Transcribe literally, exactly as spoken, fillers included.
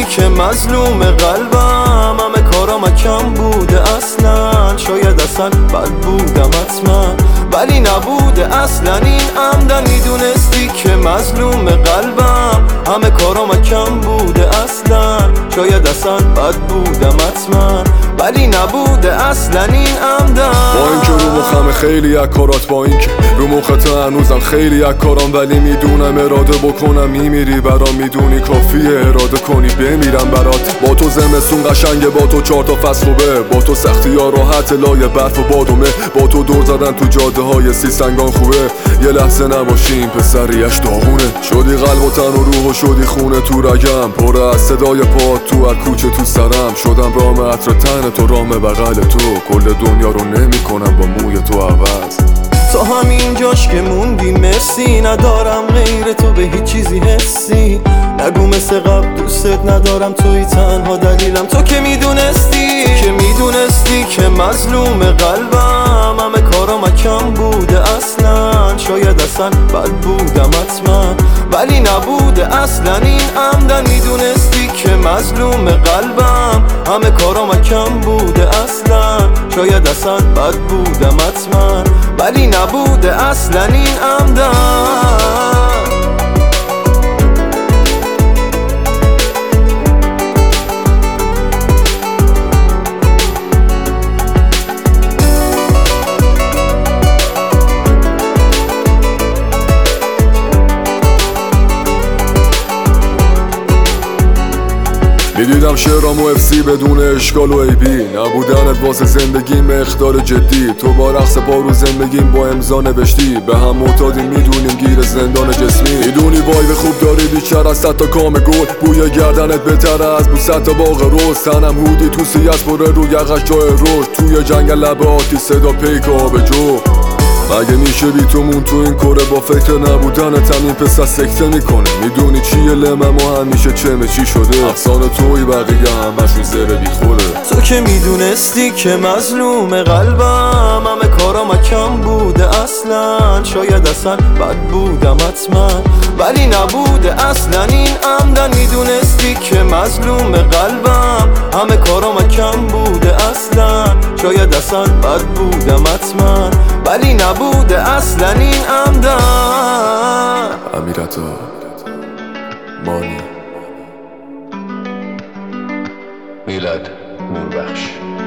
که مظلوم قلبم، همه کارام کم بوده اصلا، شاید اصلا بد بودم حتما، ولی نبوده اصلا این عمدن. میدونستی که مظلوم قلبم، همه کارام کم بوده اصلا، شاید اصلا بد بودم حتما، ولی نبوده اصلا این عمدن. با اینکه رو مخم خیلی از کارات، با اینکه رو مخت هنوزم خیلی از کارام، ولی میدونم اراده بکنم میمیری برام، میدونی کافیه اراده کنی بمیرم برات. با تو زمستون قشنگه، با تو چهار تا فصل خوبه، با تو سختی ها راحت لای برف و بادومه، با تو دور زدن تو جاده های سی سنگان خوبه. یه لحظه نباشیم پسریش داغونه، شدی قلب و تن و روح و شدی خونه تو رگم، پر از صدای پات تو هر کوچه تو سرم، شدم رام عطر تن تو، رام بغل تو، کل دنیا رو نمی کنم با موی تو عوض. تا همین جاش که موندی مرسی، ندارم غیر تو به هیچ چیزی حسی، نگو مثل قبل دوستت ندارم، توی تنها دلیلم. تو که میدونستی که میدونستی که مظلوم قلبم، همه کارام کم بوده اصلا، شاید اصلا بد بودم حتما، ولی نبوده اصلا این عمدن. میدونستی که مظلوم قلبم، همه کارام کم بوده اصلا، شاید اصلا بد بودم حتما، ولی نبوده اصلا این عمدن. میدیدم شعرام و افسی بدون اشکال و عیبی، نبودنت واسه زندگی مقدار جدی، تو با رقص پا رو زندگیم با امضا نوشتی، به هم معتادیم میدونیم گیر زندان جسمی، میدونی وایب خوب داری بیشتر از صد تا کام گل، بوی گردنت بهتره از بو صد تا باغ روز، تنم هودی تو سیاس پره رو یقش جای روش، توی جنگل لب آتی صدا پیک آبجو. مگه میشه بی تو مون تو این کره، با فکر نبودنت هم این پسر سکته میکنه، میدونی چیه لمم و همیشه چمه چی شده، افسانه توی بقیه همشون زره بی خوره. تو که میدونستی که مظلوم قلبم، همه کارام کم بوده اصلا، شاید اصلا بد بودم حتما، ولی نبوده اصلا این عمدن. میدونستی که مظلوم قلبم، همه کارام کم بوده اصلا، شاید اصلا بد بودم حتما، ولی نبوده اصلا این عمدن. امیرعطا مانی میلاد نوربخش.